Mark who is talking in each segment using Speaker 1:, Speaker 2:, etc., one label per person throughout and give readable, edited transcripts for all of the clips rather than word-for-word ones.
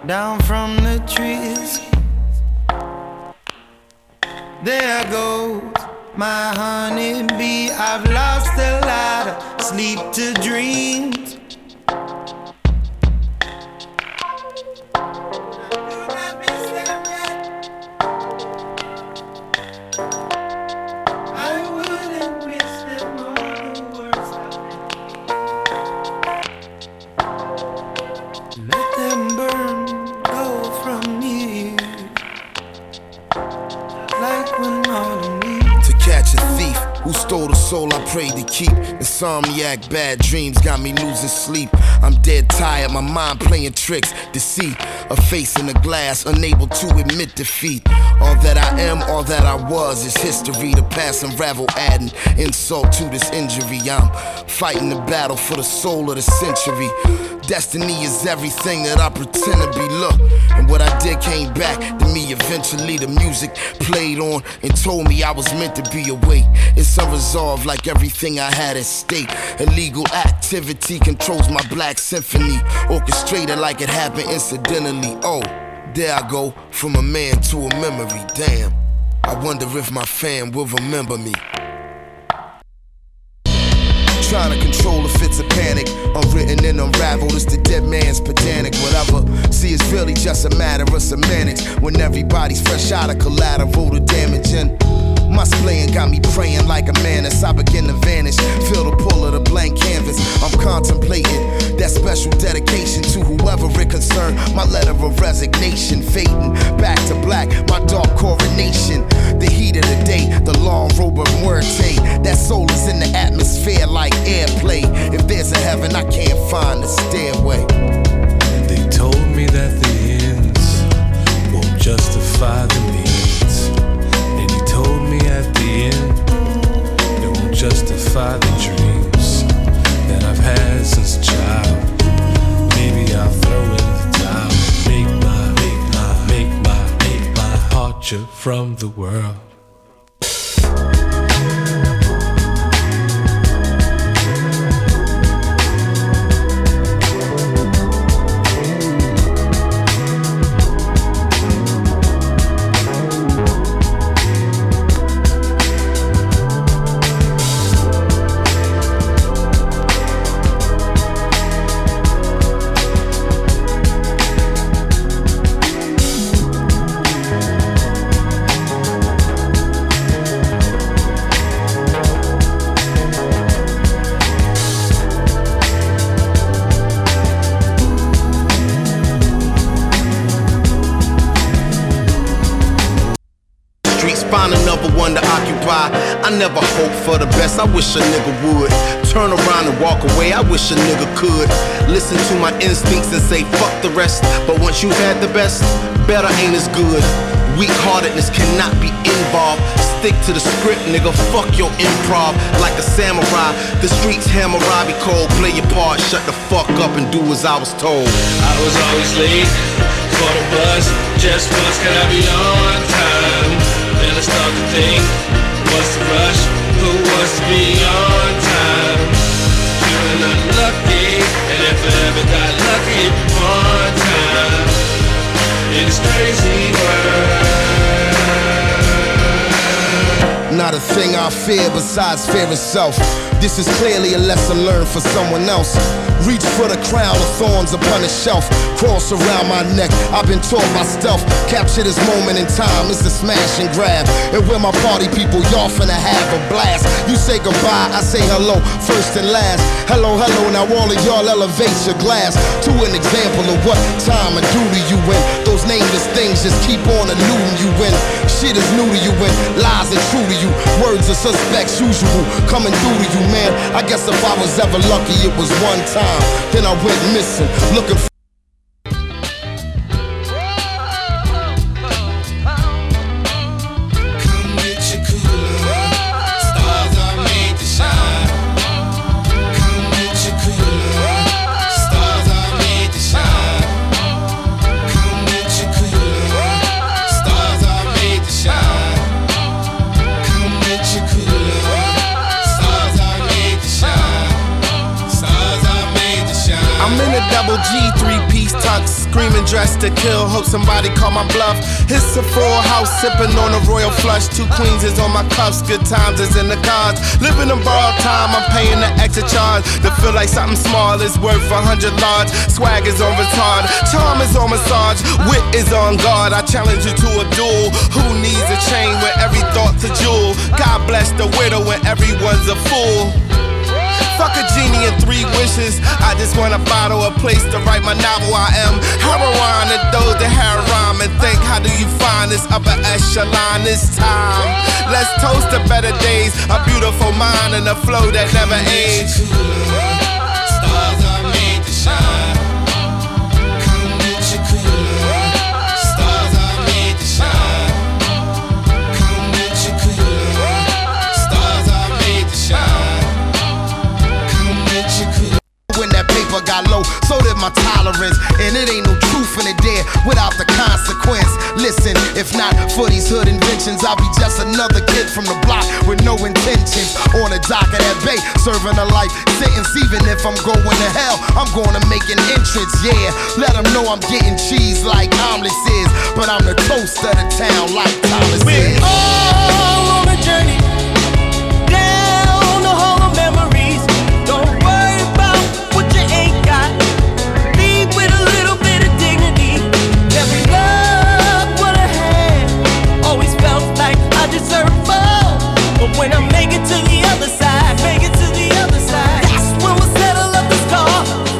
Speaker 1: down from the trees. There goes my honeybee. I've lost a lot of sleep to dreams.
Speaker 2: Who stole the soul I prayed to keep? Insomniac, bad dreams got me losing sleep. I'm dead tired, my mind playing tricks. Deceit, a face in the glass, unable to admit defeat. All that I am, all that I was is history. The past unravel, adding insult to this injury. I'm fighting the battle for the soul of the century. Destiny is everything that I pretend to be. Look, and what I did came back to me eventually. The music played on and told me I was meant to be awake. It's unresolved like everything I had at stake. Illegal activity controls my black symphony, orchestrated like it happened incidentally. Oh, there I go, from a man to a memory. Damn, I wonder if my fam will remember me. Trying to control if it's a panic, unwritten and unraveled, it's the dead man's pedantic, whatever. See, it's really just a matter of semantics when everybody's fresh out of collateral, the damage in my splaying got me praying like a man as I begin to vanish. Feel the pull of the blank canvas. I'm contemplating that special dedication to whoever it concerned. My letter of resignation, fading back to black, my dark coronation. The heat of the day, the long robe of muerte. That soul is in the atmosphere like airplay. If there's a heaven, I can't find the stairway.
Speaker 3: They told me that the ends won't justify the means. Told me at the end, it won't justify the dreams that I've had since a child. Maybe I'll throw in the towel, make my departure from the world.
Speaker 2: I never hope for the best, I wish a nigga would turn around and walk away, I wish a nigga could listen to my instincts and say fuck the rest. But once you had the best, better ain't as good. Weak-heartedness cannot be involved. Stick to the script, nigga, fuck your improv. Like a samurai, the streets hammer Robbie Cole. Play your part, shut the fuck up and do as I was told.
Speaker 4: I was always late for the bus, just once can I be on time? Then I start to think, what's the rush? Who wants to be on time? Feeling unlucky, and if I ever got lucky one time in this crazy world.
Speaker 2: Not a thing I fear besides fear itself. This is clearly a lesson learned for someone else. Reach for the crown of thorns upon a shelf. Cross around my neck, I've been taught by stealth. Capture this moment in time, it's a smash and grab. And where my party people, y'all finna have a blast. You say goodbye, I say hello, first and last. Hello, hello, now all of y'all elevate your glass to an example of what time and duty you in. Those nameless things just keep on eluding you when shit is new to you, when lies are true to you. Words are suspects usual, coming through to you, man. I guess if I was ever lucky, it was one time. Then I went missing, looking for I'm in a double G, 3-piece tux, screaming dressed to kill. Hope somebody call my bluff. It's a full house, sipping on a royal flush. 2 queens is on my cuffs, good times is in the cards. Living in borrowed time, I'm paying the extra charge. To feel like something small is worth 100 large. Swag is on retard, charm is on massage, wit is on guard. I challenge you to a duel. Who needs a chain with every thought's a jewel? God bless the widow when everyone's a fool. Fuck a genie and 3 wishes. I just want a bottle, a place to write my novel. I am heroin and those that have rhyme. And think, how do you find this upper echelon this time? Let's toast to better days, a beautiful mind and a flow that never age.
Speaker 1: Stars are made to shine. Come get your cooler. Stars are made to shine. Come get your cooler. Stars are made to shine.
Speaker 2: When that paper got low, so did my tolerance. And it ain't no truth in it there without the consequence. Listen, if not for these hood inventions, I'll be just another kid from the block with no intentions. On the dock of that bay, serving a life sentence. Even if I'm going to hell, I'm gonna make an entrance, yeah. Let them know I'm getting cheese like omelets is. But I'm the toast of the town like Thomas is.
Speaker 5: We're all on a journey down the hall of memories. Don't worry about what you ain't got. Leave with a little bit of dignity. Never loved what I had. Always felt like I deserved more. But when I make it to the other side, make it to the other side, that's when we'll settle up the score.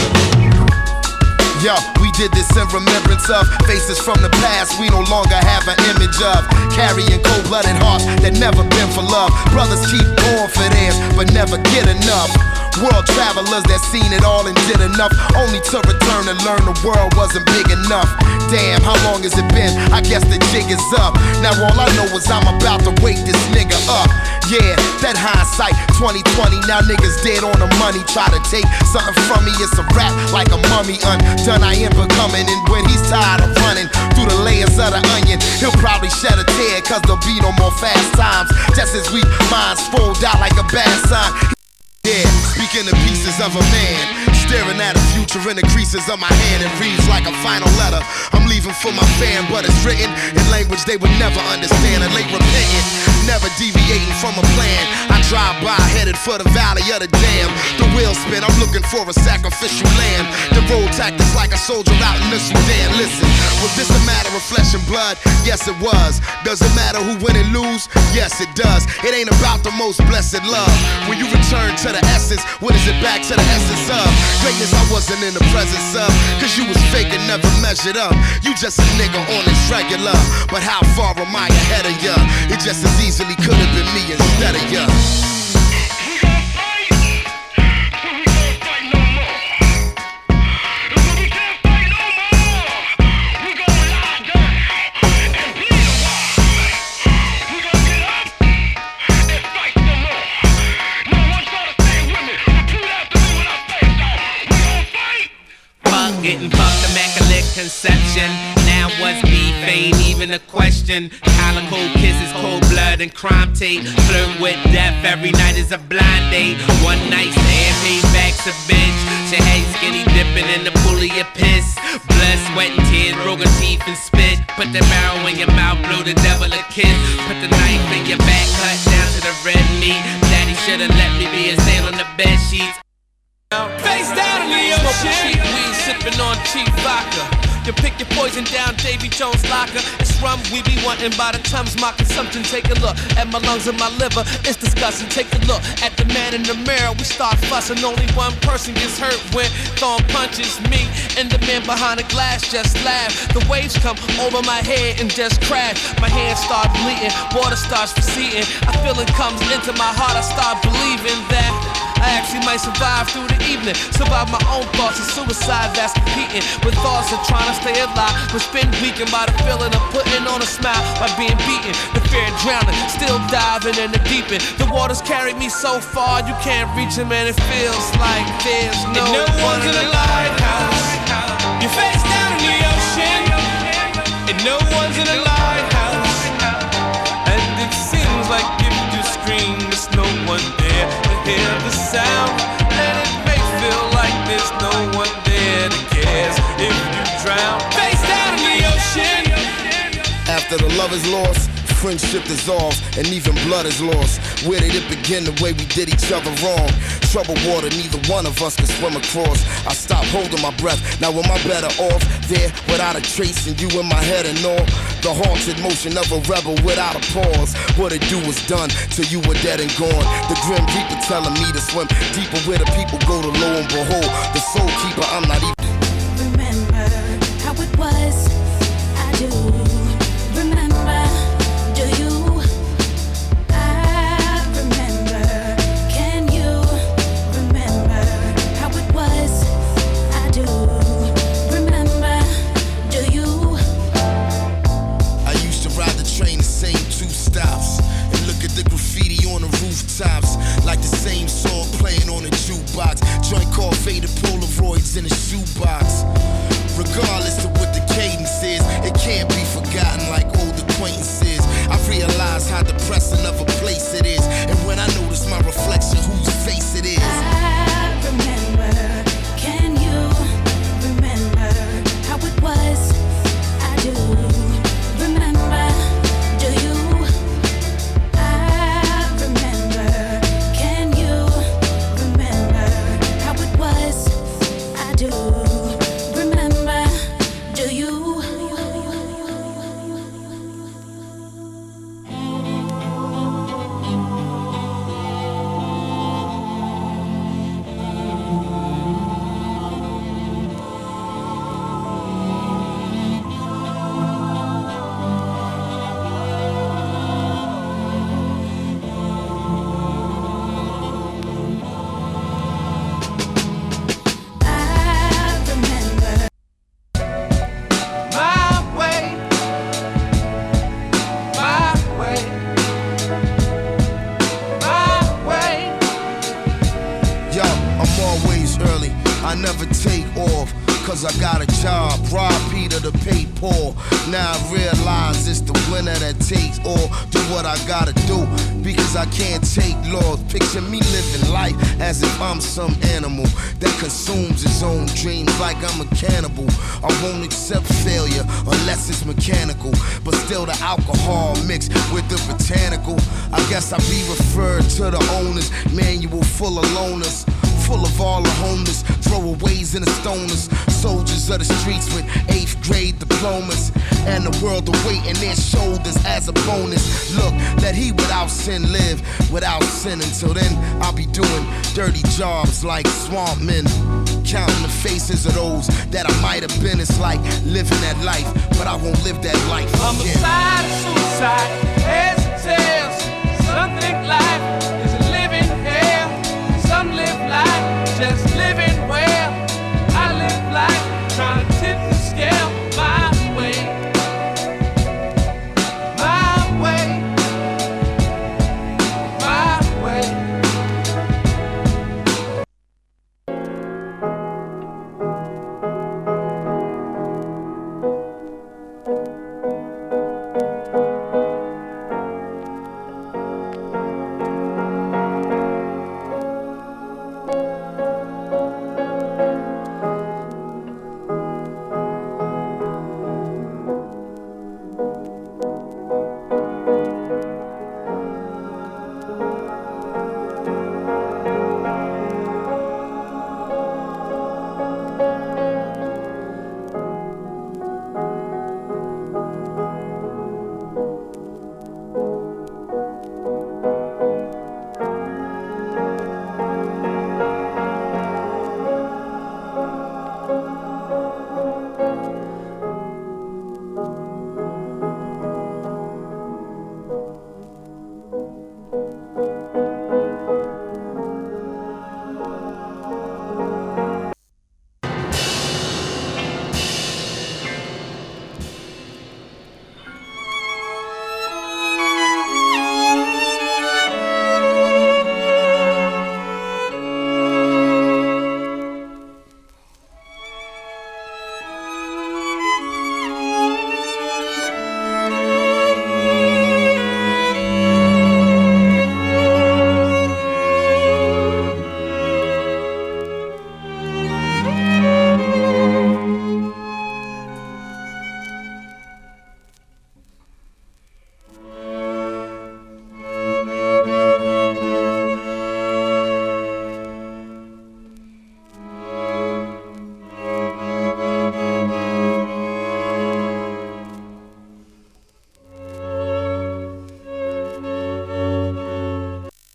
Speaker 2: Yo, we did this in remembrance of faces from the past we no longer have an image of. Carrying cold-blooded hearts that never been for love. Brothers keep going for theirs, but never get enough. World travelers that seen it all and did enough, only to return and learn the world wasn't big enough. Damn, how long has it been? I guess the jig is up. Now all I know is I'm about to wake this nigga up. Yeah, that hindsight 2020. Now niggas dead on the money. Try to take something from me, it's a rap like a mummy undone. I am becoming, and when he's tired of running through the layers of the onion, he'll probably shed a tear, cause there'll be no more fast times. Just as we minds fold out like a bad sign. Yeah, speaking of pieces of a man, staring at the future in the creases of my hand. It reads like a final letter. I'm leaving for my fam, but it's written in language they would never understand. A late repentant, never deviating from a plan. I drive by headed for the valley of the dam. The wheels spin, I'm looking for a sacrificial lamb. The road tactics like a soldier out in the Sudan. Listen, was this a matter of flesh and blood? Yes, it was. Does it matter who win and lose? Yes, it does. It ain't about the most blessed love. When you return to the essence, what is it back to the essence of? Greatness I wasn't in the presence of, cause you was fake and never measured up. You just a nigga on this regular, but how far am I ahead of ya? It just as easily could have been me instead of ya.
Speaker 6: Getting fucked, immaculate conception. Now what's beef ain't even a question. Collar, cold kisses, cold blood and crime tape. Flirt with death every night is a blind date. One night stand, payback's a bitch. She hate skinny dipping in the pool of your piss. Blood, sweat and tears, broken teeth and spit. Put the barrel in your mouth, blow the devil a kiss. Put the knife in your back, cut down to the red meat. Daddy should've let me be a sail on the bed sheets.
Speaker 4: Face down in the ocean. Cheap weed, sipping on cheap vodka. You pick your poison down, Davy Jones locker. It's rum we be wanting by the tons. My consumption, take a look at my lungs and my liver. It's disgusting. Take a look at the man in the mirror. We start fussing. Only one person gets hurt when throwing punches. Me and the man behind the glass just laugh. The waves come over my head and just crash. My hands start bleeding, water starts receding. A feeling comes into my heart. I start believing that I actually might survive through the evening. Survive my own thoughts of suicide that's competing with thoughts of trying to stay alive. But been weakened by the feeling of putting on a smile by being beaten. The fear of drowning, still diving in the deep end. The waters carry me so far you can't reach them, and it feels like there's no one in the lighthouse. Your face down in the ocean, and no one's in the lighthouse. And it seems like if you scream, there's no one there to hear the sound, and it may feel like there's no one there. if you drown. Face down in the ocean.
Speaker 2: After the love is lost, friendship dissolves, and even blood is lost. Where did it begin? The way we did each other wrong. Troubled water, neither one of us could swim across. I stopped holding my breath. Now am I better off there without a trace, and you in my head and all? The haunted motion of a rebel without a pause. What it do was done till you were dead and gone. The grim reaper telling me to swim deeper where the people go to. Lo and behold, the soul keeper, I'm not even.
Speaker 7: Remember how it was. I do. Remember, do you? I remember. Can you remember how it was? I do. Remember, do you?
Speaker 2: I used to ride the train the same 2 stops and look at the graffiti on the rooftops, like the same song playing on the jukebox. Joint called Faded Polaroids in a shoebox. Regardless of what the cadence is, it can't be forgotten like old acquaintances. I realize how depressing of a place it is, and when I notice my reflection, whose face it is.
Speaker 7: I remember. Can you remember how it was? I do. Remember, do you? I remember. Can you remember how it was? I do. Remember, do you? I remember.
Speaker 4: My way, my way, my way.
Speaker 2: Yo, I'm always early, I never take off, cause I got a job, rob Peter to pay Paul. Now I realize it's the winner that takes all. Do what I gotta do, because I can't take loss. Picture me living life as if I'm some animal that consumes his own dreams like I'm a cannibal. I won't accept failure unless it's mechanical, but still the alcohol mixed with the botanical. I guess I be referred to the owner's manual full of loners, full of all the homeless, throwaways and the stoners, soldiers of the streets with 8th grade diplomas, and the world awaiting their shoulders as a bonus. Look, let he without sin live without sin. Until then, I'll be doing dirty jobs like swamp men, counting the faces of those that I might have been. It's like living that life, but I won't live that life again.
Speaker 4: Homicide, suicide, heads and tails. Some think life